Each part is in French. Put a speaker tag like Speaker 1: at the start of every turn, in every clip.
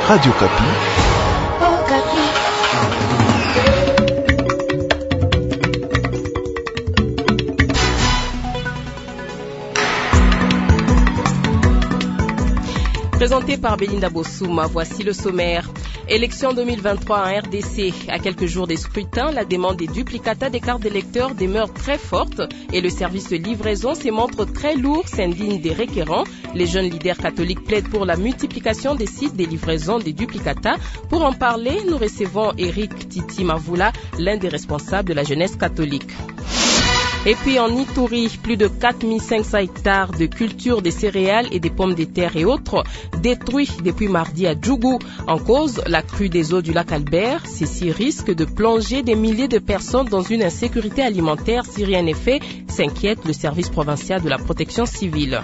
Speaker 1: Radio Kapi.
Speaker 2: Oh, Kapi.
Speaker 3: Présenté par Belinda Bossouma, voici le sommaire. Élection 2023 en RDC. À quelques jours des scrutins, la demande des duplicata des cartes d'électeurs demeure très forte et le service de livraison se montre très lourd, s'indigne des requérants. Les jeunes leaders catholiques plaident pour la multiplication des sites des livraisons des duplicata. Pour en parler, nous recevons Eric Titi Mavoula, l'un des responsables de la jeunesse catholique. Et puis en Ituri, plus de 4500 hectares de culture des céréales et des pommes de terre et autres détruits depuis mardi à Djougou. En cause, la crue des eaux du lac Albert. Ceci risque de plonger des milliers de personnes dans une insécurité alimentaire si rien n'est fait, s'inquiète le service provincial de la protection civile.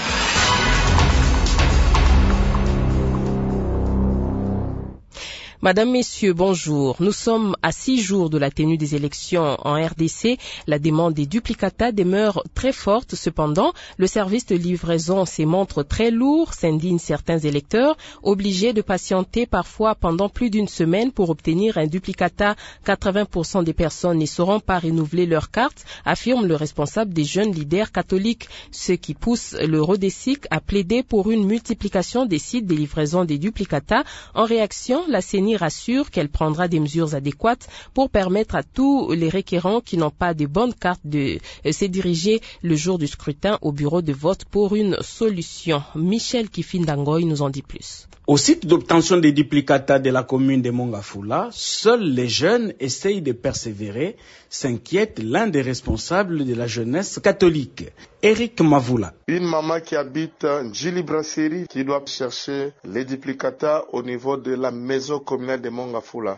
Speaker 3: Madame, Messieurs, bonjour. Nous sommes à 6 jours de la tenue des élections en RDC. La demande des duplicata demeure très forte. Cependant, le service de livraison se montre très lourd, s'indignent certains électeurs, obligés de patienter parfois pendant plus d'une semaine pour obtenir un duplicata. 80% des personnes ne sauront pas renouveler leur carte, affirme le responsable des jeunes leaders catholiques, ce qui pousse le RODESIC à plaider pour une multiplication des sites de livraison des duplicata. En réaction, la CENI rassure qu'elle prendra des mesures adéquates pour permettre à tous les requérants qui n'ont pas de bonnes cartes de se diriger le jour du scrutin au bureau de vote pour une solution. Michel Kifindangoy nous en dit plus.
Speaker 4: Au site d'obtention des duplicata de la commune de Mongafula, seuls les jeunes essayent de persévérer, s'inquiète l'un des responsables de la jeunesse catholique, Eric Mavoula.
Speaker 5: Une maman qui habite Djili Brasserie qui doit chercher les duplicata au niveau de la maison communale de Mongafula.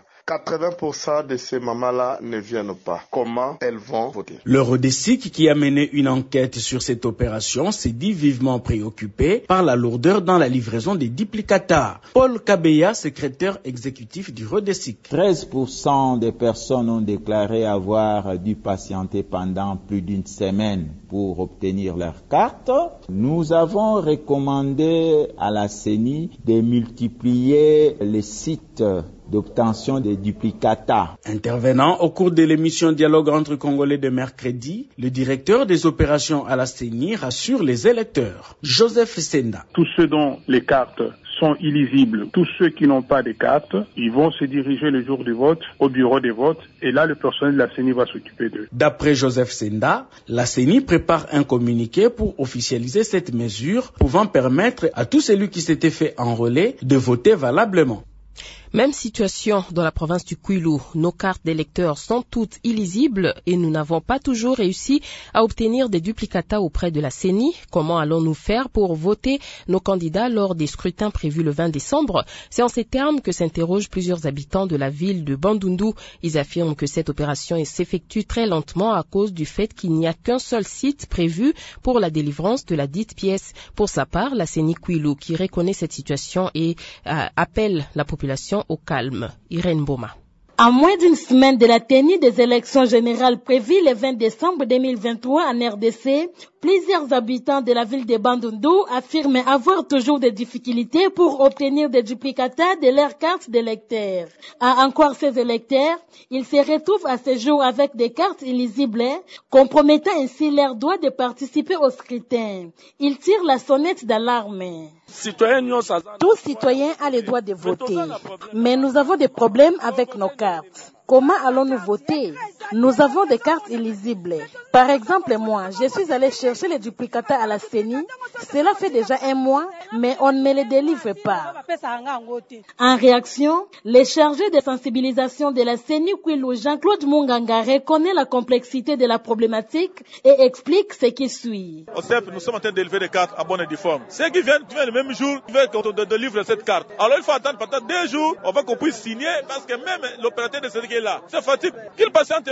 Speaker 5: 80% de ces mamans-là ne viennent pas. Comment elles vont voter?
Speaker 4: Le RODESIC, qui a mené une enquête sur cette opération, s'est dit vivement préoccupé par la lourdeur dans la livraison des duplicata. Paul Kabeya, secrétaire exécutif du RODESIC.
Speaker 6: 13% des personnes ont déclaré avoir dû patienter pendant plus d'une semaine pour obtenir leur carte. Nous avons recommandé à la CENI de multiplier les sites d'obtention des duplicata.
Speaker 4: Intervenant au cours de l'émission Dialogue entre Congolais de mercredi, le directeur des opérations à la CENI rassure les électeurs. Joseph Senda.
Speaker 7: Tous ceux dont les cartes sont illisibles, tous ceux qui n'ont pas de cartes, ils vont se diriger le jour du vote au bureau des votes et là le personnel de la CENI va s'occuper d'eux.
Speaker 4: D'après Joseph Senda, la CENI prépare un communiqué pour officialiser cette mesure pouvant permettre à tout celui qui s'était fait enrôler de voter valablement.
Speaker 3: Même situation dans la province du Kwilu. Nos cartes d'électeurs sont toutes illisibles et nous n'avons pas toujours réussi à obtenir des duplicata auprès de la CENI. Comment allons-nous faire pour voter nos candidats lors des scrutins prévus le 20 décembre? C'est en ces termes que s'interrogent plusieurs habitants de la ville de Bandundu. Ils affirment que cette opération s'effectue très lentement à cause du fait qu'il n'y a qu'un seul site prévu pour la délivrance de la dite pièce. Pour sa part, la CENI Kwilu, qui reconnaît cette situation et appelle la population au calme. Irène Boma.
Speaker 8: À moins d'une semaine de la tenue des élections générales prévues le 20 décembre 2023 en RDC, plusieurs habitants de la ville de Bandundu affirment avoir toujours des difficultés pour obtenir des duplicata de leurs cartes d'électeurs. À en croire ces électeurs, ils se retrouvent à ce jour avec des cartes illisibles, compromettant ainsi leur droit de participer au scrutin. Ils tirent la sonnette d'alarme. Tout citoyen a le droit de voter, mais nous avons des problèmes avec nos cartes. Comment allons-nous voter? Nous avons des cartes illisibles. Par exemple, moi, je suis allé chercher les duplicata à la CENI. Cela fait déjà un mois, mais on ne me les délivre pas. En réaction, le chargé de sensibilisation de la CENI Kwilu, Jean-Claude Munganga, reconnaît la complexité de la problématique et explique ce qui suit.
Speaker 9: Au CEP, nous sommes en train d'élever des cartes à bonne et due forme. Ceux qui viennent le même jour, ils veulent qu'on délivre cette carte. Alors il faut attendre peut-être 2 jours, on va qu'on puisse signer, parce que même l'opérateur de ce qui est là, c'est fatigue. Qu'il patiente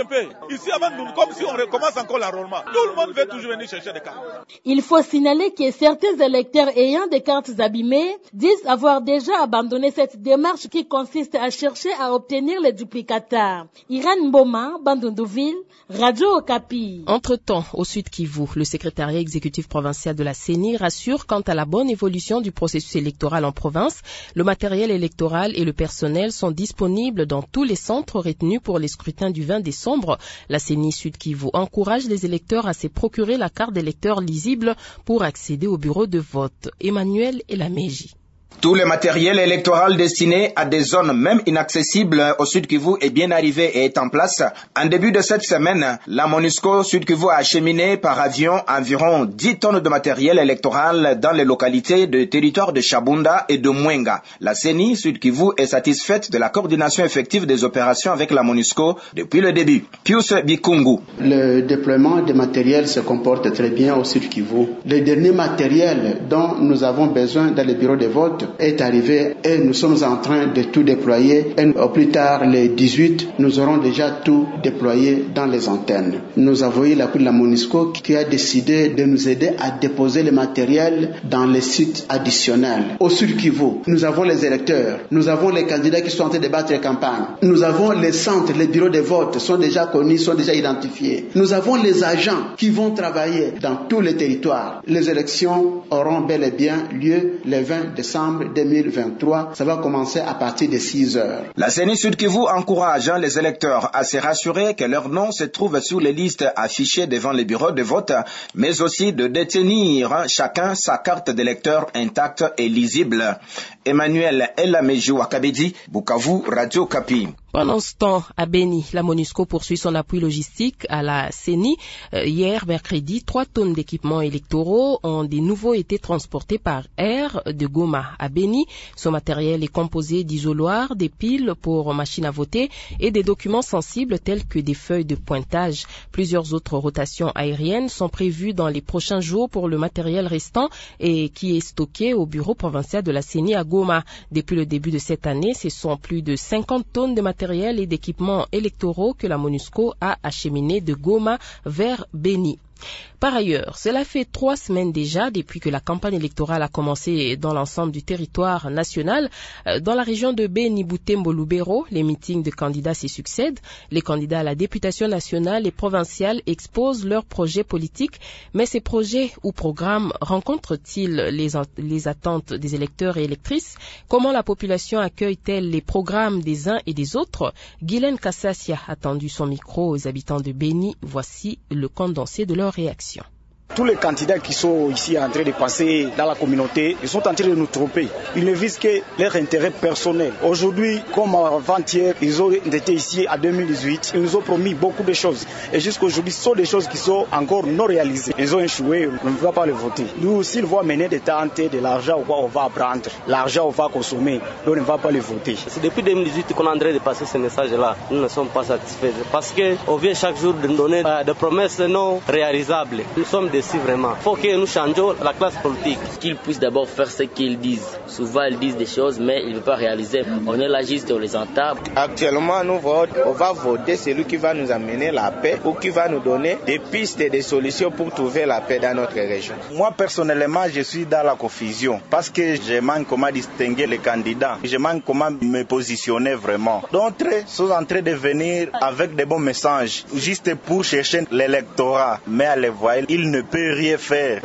Speaker 9: un peu. Ici, avant, comme si on recommence encore l'enrôlement. Tout le monde veut toujours venir chercher des cartes.
Speaker 8: Il faut signaler que certains électeurs ayant des cartes abîmées disent avoir déjà abandonné cette démarche qui consiste à chercher à obtenir les duplicata. Irène Mboma, Bandundouville, Radio Okapi.
Speaker 3: Entre-temps, au Sud Kivu, le secrétariat exécutif provincial de la CENI rassure quant à la bonne évolution du processus électoral en province. Le matériel électoral et le personnel sont disponibles dans tous les centres retenus pour les scrutins du 20 décembre. La CENI Sud Kivu encourage les électeurs à se procurer la carte d'électeur lisible pour accéder au bureau de vote. Emmanuel Elameji.
Speaker 1: Tout le matériel électoral destiné à des zones même inaccessibles au Sud Kivu est bien arrivé et est en place. En début de cette semaine, la MONUSCO Sud Kivu a acheminé par avion environ 10 tonnes de matériel électoral dans les localités de territoire de Chabunda et de Mwenga. La CENI Sud Kivu est satisfaite de la coordination effective des opérations avec la MONUSCO depuis le début. Pius Bikungu.
Speaker 10: Le déploiement des matériels se comporte très bien au Sud Kivu. Le dernier matériel dont nous avons besoin dans les bureaux de vote est arrivé et nous sommes en train de tout déployer. Et au plus tard, le 18, nous aurons déjà tout déployé dans les antennes. Nous avons eu l'appui de la MONUSCO qui a décidé de nous aider à déposer le matériel dans les sites additionnels. Au Sud Kivu, nous avons les électeurs, nous avons les candidats qui sont en train de battre les campagnes. Nous avons les centres, les bureaux de vote sont déjà connus, sont déjà identifiés. Nous avons les agents qui vont travailler dans tous les territoires. Les élections auront bel et bien lieu le 20 décembre 2023, ça va commencer à partir de 6 heures.
Speaker 1: La CENI Sud Kivu encourage les électeurs à se rassurer que leur nom se trouve sur les listes affichées devant les bureaux de vote, mais aussi de détenir chacun sa carte d'électeur intacte et lisible. Emmanuel Elameji Wakabedi, Bukavu, Radio Okapi.
Speaker 3: Pendant ce temps, à Beni, la MONUSCO poursuit son appui logistique à la CENI. Hier, mercredi, 3 tonnes d'équipements électoraux ont de nouveau été transportés par air de Goma à Beni. Ce matériel est composé d'isoloirs, des piles pour machines à voter et des documents sensibles tels que des feuilles de pointage. Plusieurs autres rotations aériennes sont prévues dans les prochains jours pour le matériel restant et qui est stocké au bureau provincial de la CENI à Goma. Depuis le début de cette année, ce sont plus de 50 tonnes de matériel et d'équipements électoraux que la MONUSCO a acheminé de Goma vers Beni. Par ailleurs, cela fait 3 semaines déjà depuis que la campagne électorale a commencé dans l'ensemble du territoire national. Dans la région de Beni-Butembo-Lubero, les meetings de candidats s'y succèdent. Les candidats à la députation nationale et provinciale exposent leurs projets politiques, mais ces projets ou programmes rencontrent-ils les attentes des électeurs et électrices? Comment la population accueille-t-elle les programmes des uns et des autres? Guylaine Kassassia a tendu son micro aux habitants de Beni. Voici le condensé de leur réaction.
Speaker 11: Tous les candidats qui sont ici en train de passer dans la communauté, ils sont en train de nous tromper. Ils ne visent que leur intérêt personnel. Aujourd'hui, comme avant-hier, ils ont été ici en 2018. Ils nous ont promis beaucoup de choses. Et jusqu'aujourd'hui, ce sont des choses qui sont encore non réalisées. Ils ont échoué, on ne va pas les voter. Nous, s'ils vont mener des tentes, de l'argent, on va prendre. L'argent, on va consommer. Nous, on ne va pas les voter.
Speaker 12: C'est depuis 2018 qu'on est en train de passer ce message-là. Nous ne sommes pas satisfaits. Parce qu'on vient chaque jour de nous donner des promesses non réalisables. Nous sommes déçus vraiment. Il faut que nous changions la classe politique.
Speaker 13: Qu'ils puissent d'abord faire ce qu'ils disent. Souvent, ils disent des choses, mais ils ne veulent pas réaliser. On est là juste, on les entend.
Speaker 14: Actuellement, on va voter celui qui va nous amener la paix ou qui va nous donner des pistes et des solutions pour trouver la paix dans notre région.
Speaker 15: Moi, personnellement, je suis dans la confusion parce que je manque comment distinguer les candidats. Je manque comment me positionner vraiment. D'autres sont en train de venir avec des bons messages, juste pour chercher l'électorat. Mais à les voir, ils ne peuvent rien faire.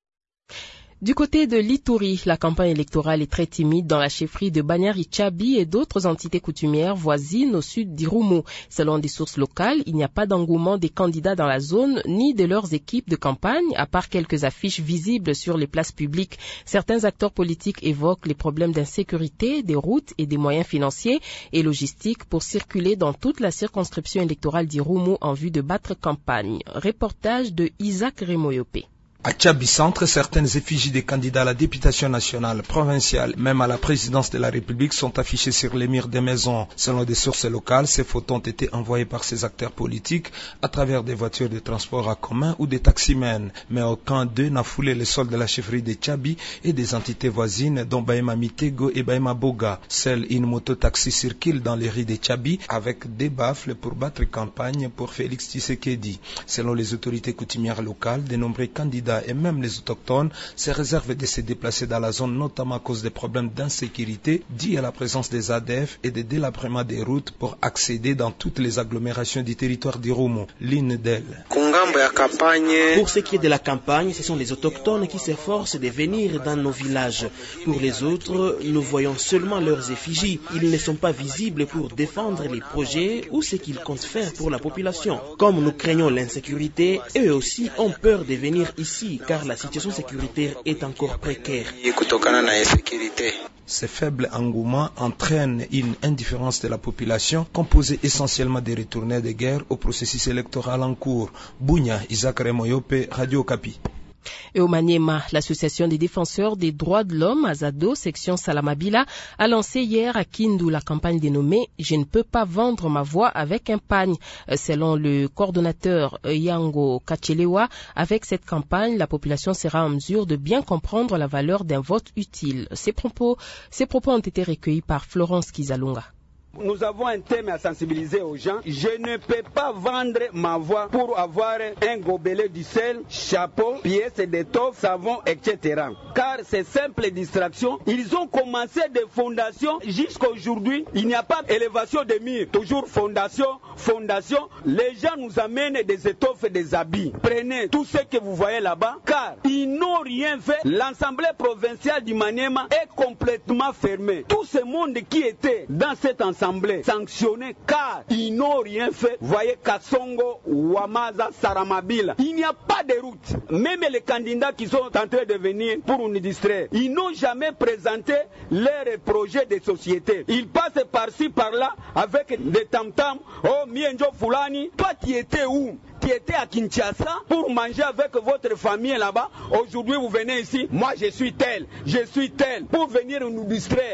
Speaker 3: Du côté de l'Ituri, la campagne électorale est très timide dans la chefferie de Banyari-Tchabi et d'autres entités coutumières voisines au sud d'Irumu. Selon des sources locales, il n'y a pas d'engouement des candidats dans la zone ni de leurs équipes de campagne, à part quelques affiches visibles sur les places publiques. Certains acteurs politiques évoquent les problèmes d'insécurité, des routes et des moyens financiers et logistiques pour circuler dans toute la circonscription électorale d'Irumu en vue de battre campagne. Reportage de Isaac Remoyope.
Speaker 16: À Tchabi Centre, certaines effigies des candidats à la députation nationale, provinciale, même à la présidence de la République sont affichées sur les murs des maisons. Selon des sources locales, ces photos ont été envoyées par ces acteurs politiques à travers des voitures de transport en commun ou des taximens. Mais aucun d'eux n'a foulé le sol de la chefferie de Tchabi et des entités voisines dont Bahema Mitego et Bahema Boga. Seule une moto-taxi circule dans les rues de Tchabi avec des baffles pour battre campagne pour Félix Tshisekedi. Selon les autorités coutumières locales, de nombreux candidats et même les autochtones se réservent de se déplacer dans la zone, notamment à cause des problèmes d'insécurité dus à la présence des ADF et de délabrement des routes pour accéder dans toutes les agglomérations du territoire d'Irumu. L'une d'elles.
Speaker 17: Pour ce qui est de la campagne, ce sont les autochtones qui s'efforcent de venir dans nos villages. Pour les autres, nous voyons seulement leurs effigies. Ils ne sont pas visibles pour défendre les projets ou ce qu'ils comptent faire pour la population. Comme nous craignons l'insécurité, eux aussi ont peur de venir ici car la situation sécuritaire est encore précaire.
Speaker 16: Ces faibles engouements entraînent une indifférence de la population composée essentiellement des retournés de guerre au processus électoral en cours. Bunya, Isaac Remoyope, Radio Okapi.
Speaker 3: Et au Maniema, l'association des défenseurs des droits de l'homme, Azado, section Salamabila, a lancé hier à Kindu la campagne dénommée « Je ne peux pas vendre ma voix avec un pagne ». Selon le coordonnateur Yango Kachelewa, avec cette campagne, la population sera en mesure de bien comprendre la valeur d'un vote utile. Ces propos ont été recueillis par Florence Kizalunga.
Speaker 18: Nous avons un thème à sensibiliser aux gens. Je ne peux pas vendre ma voix pour avoir un gobelet du sel, chapeau, pièces d'étoffe, savon, etc. Car ces simples distractions, ils ont commencé des fondations jusqu'à aujourd'hui. Il n'y a pas d'élévation de murs. Toujours fondation, fondation. Les gens nous amènent des étoffes et des habits. Prenez tout ce que vous voyez là-bas, car ils n'ont rien fait. L'Assemblée provinciale du Maniema est complètement fermée. Tout ce monde qui était dans cette assemblée sanctionnés car ils n'ont rien fait. Vous voyez Kassongo, Wamaza, Saramabila. Il n'y a pas de route. Même les candidats qui sont en train de venir pour nous distraire, ils n'ont jamais présenté leurs projets de société. Ils passent par-ci, par-là avec des tam-tams. Oh, Mienjo Fulani, toi tu étais où? Tu étais à Kinshasa pour manger avec votre famille là-bas. Aujourd'hui vous venez ici. Moi je suis tel, pour venir nous distraire.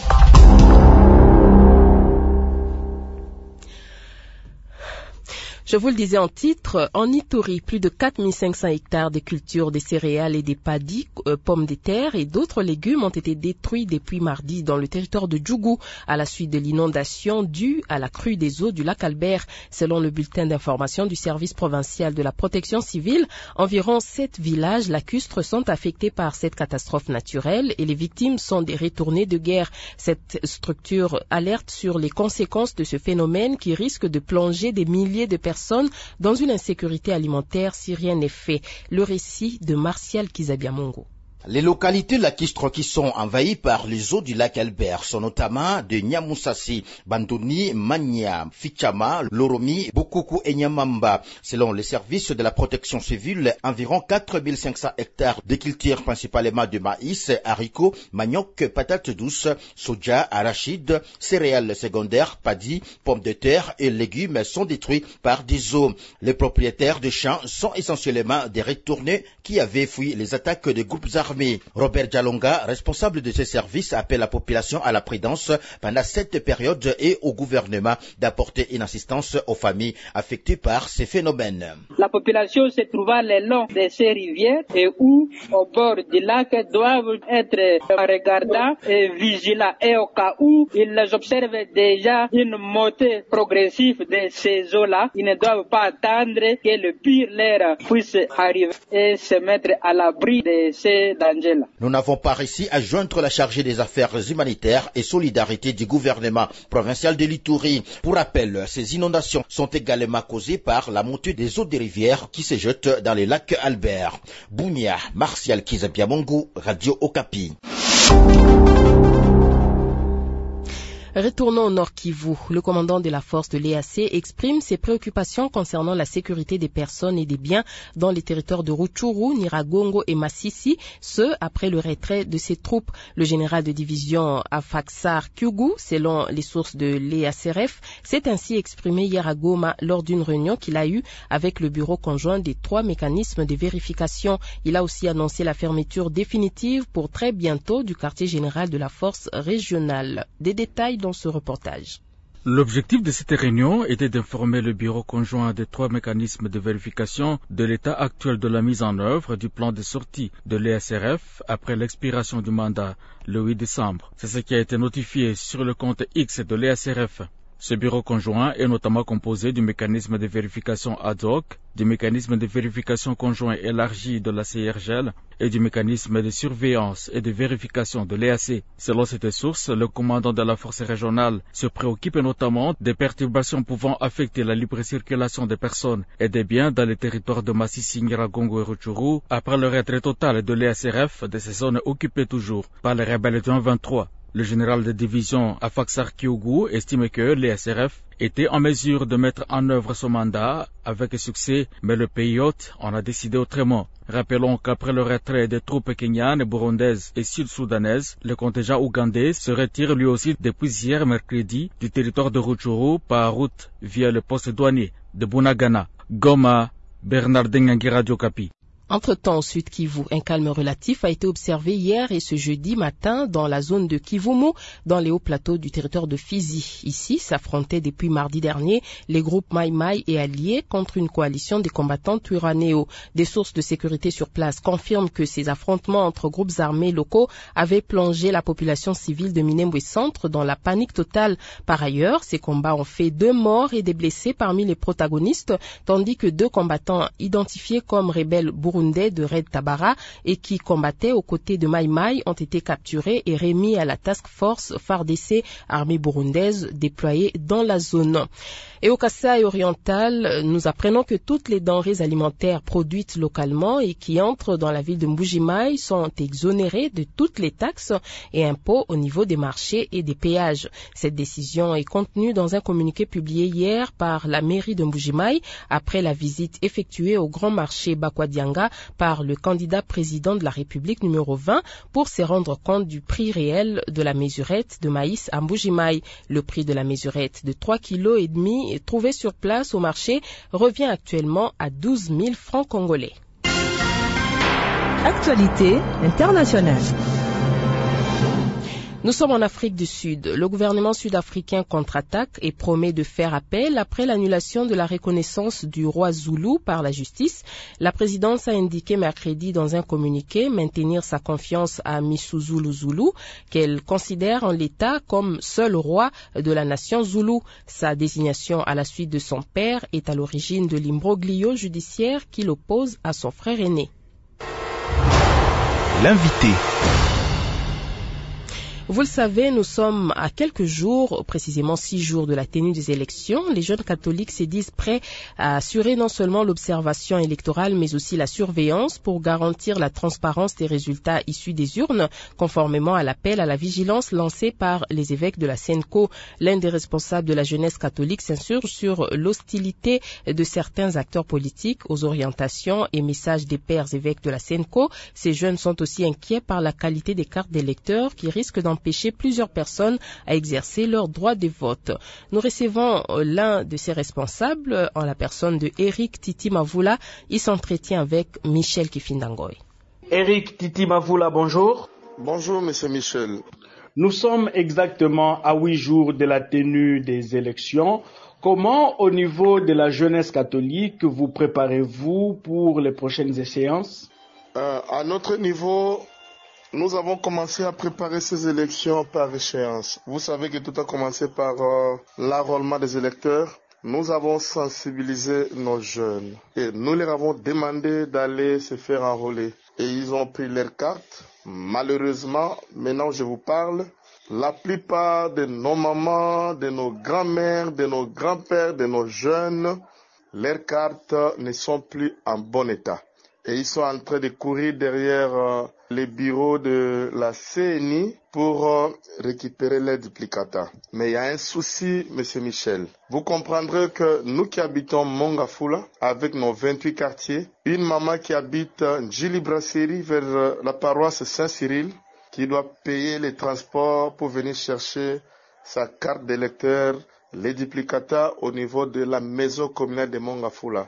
Speaker 3: Je vous le disais en titre, en Ituri, plus de 4500 hectares de cultures de céréales et des paddies, pommes de terre et d'autres légumes ont été détruits depuis mardi dans le territoire de Djougou à la suite de l'inondation due à la crue des eaux du lac Albert. Selon le bulletin d'information du service provincial de la protection civile, environ 7 villages lacustres sont affectés par cette catastrophe naturelle et les victimes sont des retournés de guerre. Cette structure alerte sur les conséquences de ce phénomène qui risque de plonger des milliers de personnes dans une insécurité alimentaire si rien n'est fait. Le récit de Martial Kizabiamongo.
Speaker 19: Les localités lacustres qui sont envahies par les eaux du lac Albert sont notamment de Nyamusasi, Bandoni, Mania, Fichama, Loromi, Bokuku et Nyamamba. Selon les services de la protection civile, environ 4500 hectares de cultures principalement de maïs, haricots, manioc, patates douces, soja, arachides, céréales secondaires, paddies, pommes de terre et légumes sont détruits par des eaux. Les propriétaires de champs sont essentiellement des retournés qui avaient fui les attaques de groupes armés. Robert Djalonga, responsable de ces services, appelle la population à la prudence pendant cette période et au gouvernement d'apporter une assistance aux familles affectées par ces phénomènes.
Speaker 20: La population se trouvant le long de ces rivières et ou au bord du lac doivent être regardants et vigilants et au cas où ils observent déjà une montée progressive de ces eaux-là, ils ne doivent pas attendre que le pire leur puisse arriver et se mettre à l'abri de ces dangers-là.
Speaker 19: Nous n'avons pas réussi à joindre la chargée des affaires humanitaires et solidarité du gouvernement provincial de l'Ituri. Pour rappel, ces inondations sont également causées par la montée des eaux des rivières qui se jettent dans les lacs Albert. Bounia, Martial Kizabiamongo, Radio Okapi.
Speaker 3: Retournons au Nord Kivu. Le commandant de la force de l'EAC exprime ses préoccupations concernant la sécurité des personnes et des biens dans les territoires de Rutshuru, Nyiragongo et Masisi, ce après le retrait de ses troupes. Le général de division Afaxar Kyugu, selon les sources de l'EACRF, s'est ainsi exprimé hier à Goma lors d'une réunion qu'il a eue avec le bureau conjoint des 3 mécanismes de vérification. Il a aussi annoncé la fermeture définitive pour très bientôt du quartier général de la force régionale. Des détails dans ce reportage.
Speaker 21: L'objectif de cette réunion était d'informer le bureau conjoint des 3 mécanismes de vérification de l'état actuel de la mise en œuvre du plan de sortie de l'EACRF après l'expiration du mandat le 8 décembre. C'est ce qui a été notifié sur le compte X de l'EACRF. Ce bureau conjoint est notamment composé du mécanisme de vérification ad hoc, du mécanisme de vérification conjoint élargi de la CIRGL et du mécanisme de surveillance et de vérification de l'EAC. Selon cette source, le commandant de la force régionale se préoccupe notamment des perturbations pouvant affecter la libre circulation des personnes et des biens dans les territoires de Masisi, Nyiragongo et Rutshuru après le retrait total de l'EACRF de ces zones occupées toujours par les rebelles du 23. Le général de division Afaxar Kyugu estime que l'EACRF était en mesure de mettre en œuvre son mandat avec succès, mais le pays hôte en a décidé autrement. Rappelons qu'après le retrait des troupes kenyanes, burundaises et sud-soudanaises, le contingent ougandais se retire lui aussi depuis hier mercredi du territoire de Rutshuru par route via le poste douanier de Bunagana. Goma, Bernardin Ngangi, Radio Okapi.
Speaker 3: Entre-temps, au sud Kivu, un calme relatif a été observé hier et ce jeudi matin dans la zone de Kivumu, dans les hauts plateaux du territoire de Fizi. Ici, s'affrontaient depuis mardi dernier les groupes Mai Mai et alliés contre une coalition des combattants Twirwaneho. Des sources de sécurité sur place confirment que ces affrontements entre groupes armés locaux avaient plongé la population civile de Minembwe Centre dans la panique totale. Par ailleurs, ces combats ont fait 2 morts et des blessés parmi les protagonistes, tandis que 2 combattants identifiés comme rebelles burundais de Red Tabara et qui combattaient aux côtés de Mai Mai ont été capturés et remis à la task force FARDC, armée burundaise déployée dans la zone. Et au Kasaï oriental, nous apprenons que toutes les denrées alimentaires produites localement et qui entrent dans la ville de Mbuji-Mayi sont exonérées de toutes les taxes et impôts au niveau des marchés et des péages. Cette décision est contenue dans un communiqué publié hier par la mairie de Mbuji-Mayi après la visite effectuée au grand marché Bakwadianga par le candidat président de la République numéro 20 pour se rendre compte du prix réel de la mesurette de maïs à Mbuji-Mayi. Le prix de la mesurette de 3,5 kg trouvé sur place au marché revient actuellement à 12 000 francs congolais.
Speaker 2: Actualité internationale.
Speaker 3: Nous sommes en Afrique du Sud. Le gouvernement sud-africain contre-attaque et promet de faire appel après l'annulation de la reconnaissance du roi Zoulou par la justice. La présidence a indiqué mercredi dans un communiqué maintenir sa confiance à Misuzulu Zulu, qu'elle considère en l'état comme seul roi de la nation Zoulou. Sa désignation à la suite de son père est à l'origine de l'imbroglio judiciaire qui l'oppose à son frère aîné.
Speaker 22: L'invité.
Speaker 3: Vous le savez, nous sommes à quelques jours, précisément 6 jours de la tenue des élections. Les jeunes catholiques se disent prêts à assurer non seulement l'observation électorale, mais aussi la surveillance pour garantir la transparence des résultats issus des urnes, conformément à l'appel à la vigilance lancé par les évêques de la SENCO. L'un des responsables de la jeunesse catholique s'insurge sur l'hostilité de certains acteurs politiques aux orientations et messages des pères évêques de la SENCO. Ces jeunes sont aussi inquiets par la qualité des cartes d'électeurs qui risquent d'empêcher plusieurs personnes à exercer leur droit de vote. Nous recevons l'un de ces responsables en la personne de Eric Titi Mavula. Il s'entretient avec Michel Kifindangoy.
Speaker 4: Eric Titi Mavula, bonjour.
Speaker 5: Bonjour, monsieur Michel.
Speaker 4: Nous sommes exactement à 8 jours de la tenue des élections. Comment, au niveau de la jeunesse catholique, vous préparez-vous pour les prochaines échéances?
Speaker 5: À notre niveau, nous avons commencé à préparer ces élections par échéance. Vous savez que tout a commencé par l'enrôlement des électeurs. Nous avons sensibilisé nos jeunes et nous leur avons demandé d'aller se faire enrôler. Et ils ont pris leurs cartes. Malheureusement, maintenant je vous parle, la plupart de nos mamans, de nos grands-mères, de nos grands-pères, de nos jeunes, leurs cartes ne sont plus en bon état. Et ils sont en train de courir derrière les bureaux de la CNI pour récupérer les duplicata. Mais il y a un souci, Monsieur Michel. Vous comprendrez que nous qui habitons Mongafula, avec nos 28 quartiers, une maman qui habite Njili Brasserie vers la paroisse Saint-Cyril, qui doit payer les transports pour venir chercher sa carte d'électeur, les duplicata au niveau de la maison communale de Mongafula.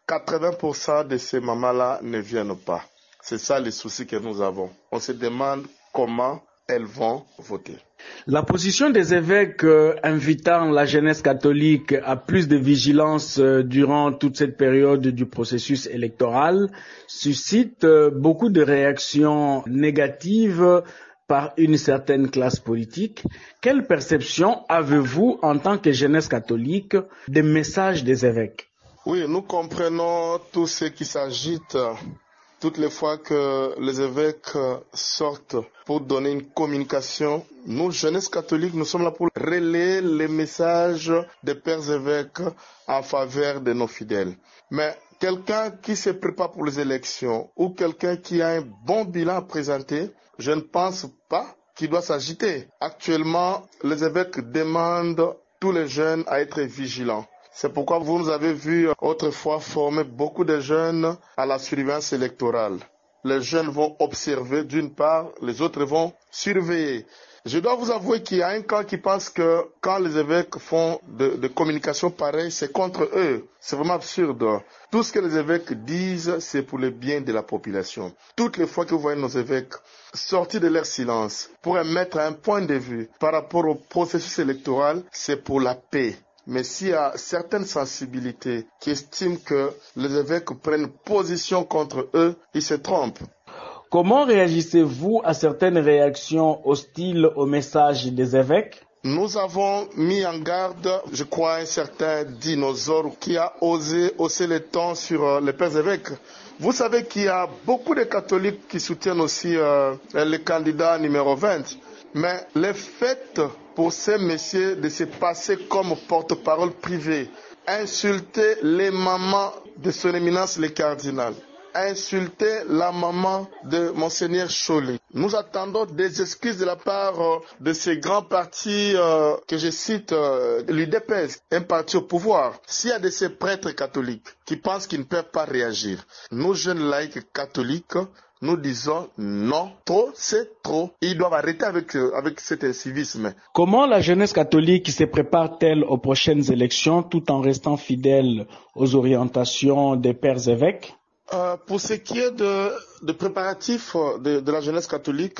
Speaker 5: 80% de ces mamans-là ne viennent pas. C'est ça le souci que nous avons. On se demande comment elles vont voter.
Speaker 4: La position des évêques invitant la jeunesse catholique à plus de vigilance durant toute cette période du processus électoral suscite beaucoup de réactions négatives par une certaine classe politique. Quelle perception avez-vous en tant que jeunesse catholique des messages des évêques?
Speaker 5: Oui, nous comprenons tout ce qui s'agite toutes les fois que les évêques sortent pour donner une communication. Nous, jeunesse catholique, nous sommes là pour relayer les messages des pères évêques en faveur de nos fidèles. Mais quelqu'un qui se prépare pour les élections ou quelqu'un qui a un bon bilan à présenter, je ne pense pas qu'il doit s'agiter. Actuellement, les évêques demandent tous les jeunes à être vigilants. C'est pourquoi vous nous avez vu autrefois former beaucoup de jeunes à la surveillance électorale. Les jeunes vont observer d'une part, les autres vont surveiller. Je dois vous avouer qu'il y a un camp qui pense que quand les évêques font de communication pareille, c'est contre eux. C'est vraiment absurde. Tout ce que les évêques disent, c'est pour le bien de la population. Toutes les fois que vous voyez nos évêques sortir de leur silence pour émettre un point de vue par rapport au processus électoral, c'est pour la paix. Mais s'il y a certaines sensibilités qui estiment que les évêques prennent position contre eux, ils se trompent.
Speaker 4: Comment réagissez-vous à certaines réactions hostiles au message des évêques?
Speaker 5: Nous avons mis en garde, je crois, un certain dinosaure qui a osé hausser les tons sur les pères évêques. Vous savez qu'il y a beaucoup de catholiques qui soutiennent aussi le candidat numéro 20. Mais le fait pour ces messieurs de se passer comme porte-parole privé, insulter les mamans de son éminence le cardinal, insulter la maman de Monseigneur Cholet. Nous attendons des excuses de la part de ces grands partis que je cite, l'UDPS, un parti au pouvoir. S'il y a de ces prêtres catholiques qui pensent qu'ils ne peuvent pas réagir, nous jeunes laïcs catholiques, nous disons non, trop c'est trop. Ils doivent arrêter avec cet incivisme.
Speaker 4: Comment la jeunesse catholique se prépare-t-elle aux prochaines élections tout en restant fidèle aux orientations des pères évêques?
Speaker 5: Pour ce qui est de préparatifs de la jeunesse catholique,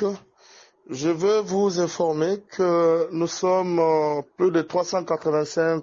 Speaker 5: je veux vous informer que nous sommes plus de 385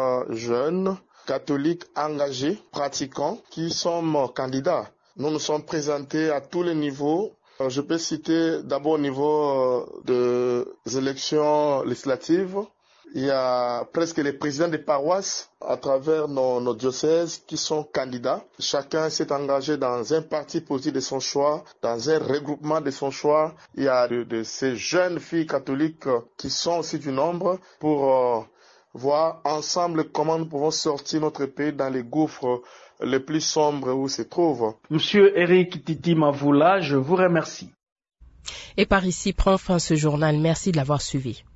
Speaker 5: jeunes catholiques engagés, pratiquants, qui sommes candidats. Nous nous sommes présentés à tous les niveaux. Je peux citer d'abord au niveau des élections législatives. Il y a presque les présidents des paroisses à travers nos diocèses qui sont candidats. Chacun s'est engagé dans un parti politique de son choix, dans un regroupement de son choix. Il y a de ces jeunes filles catholiques qui sont aussi du nombre pour voir ensemble comment nous pouvons sortir notre pays dans les gouffres les plus sombres où se trouve.
Speaker 4: Monsieur Eric Titi Mavula, je vous remercie.
Speaker 3: Et par ici prend fin ce journal. Merci de l'avoir suivi.